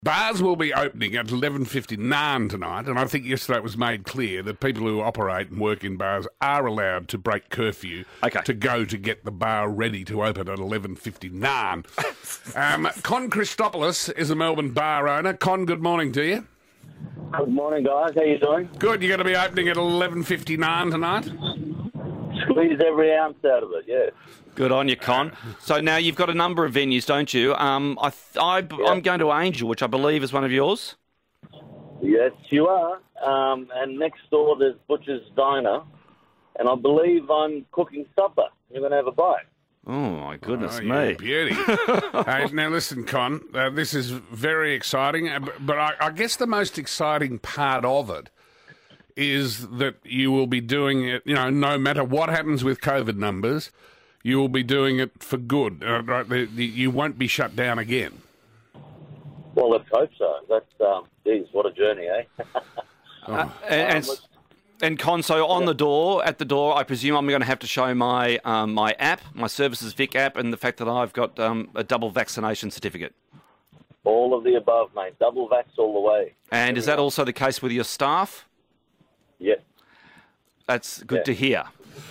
Bars will be opening at 11:59 tonight, and I think yesterday it was made clear that people who operate and work in bars are allowed to break curfew to go to get the bar ready to open at 11:59. Con Christopoulos is a Melbourne bar owner. Con, good morning to you. Good morning, guys. How you doing? Good. You're going to be opening at 11:59 tonight? Squeeze every ounce out of it, yeah. Good on you, Con. So now you've got a number of venues, don't you? I'm going to Angel, which I believe is one of yours. Yes, you are. And next door there's Butcher's Diner. And I believe I'm cooking supper. You're going to have a bite. Oh, my goodness me. me. Beauty. Now, listen, Con, this is very exciting, but I guess the most exciting part of it is that you will be doing it, no matter what happens with COVID numbers, you will be doing it for good. Right? You won't be shut down again. Well, let's hope so. That's, geez, what a journey, eh? And Con, so on the door, at the door, I presume I'm going to have to show my my app, my Services Vic app, and the fact that I've got a double vaccination certificate. All of the above, mate. Double vax all the way. And is that also the case with your staff? Yes. That's good to hear.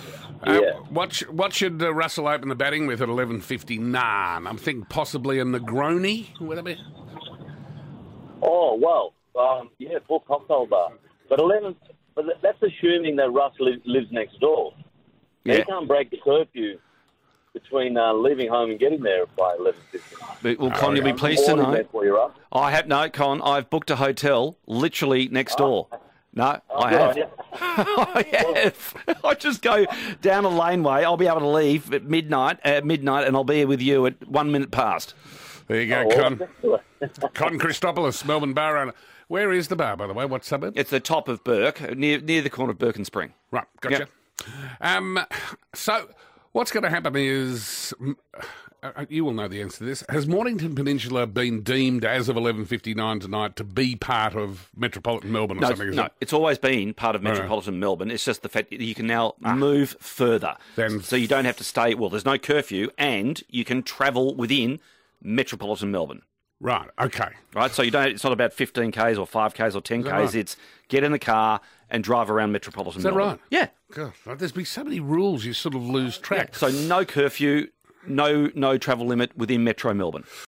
What should Russell open the batting with at 11:59? I'm thinking possibly a Negroni. Would it be? Oh, well, full cocktail bar. But that's assuming that Russ lives next door. Yeah. He can't break the curfew between leaving home and getting there by 11:59. Well, Con, you'll be pleased to know. Con, I've booked a hotel literally next door. No, I have. I have. I just go down a laneway. I'll be able to leave at midnight, and I'll be here with you at 1 minute past. There you go, Con. Con Christopoulos, Melbourne bar owner. Where is the bar, by the way? What suburb? It's the top of Burke, near the corner of Burke and Spring. Right, gotcha. Yep. So what's going to happen is, you will know the answer to this. Has Mornington Peninsula been deemed, as of 11:59 tonight, to be part of metropolitan Melbourne or something? No, it's always been part of metropolitan Melbourne. It's just the fact that you can now move further. So you don't have to stay, there's no curfew, and you can travel within metropolitan Melbourne. Right, okay. Right, so it's not about 15Ks or 5Ks or 10Ks. Right? It's get in the car and drive around metropolitan Melbourne. Is that right? Yeah. God, there's been so many rules you sort of lose track. Yeah. So no curfew, no travel limit within Metro Melbourne.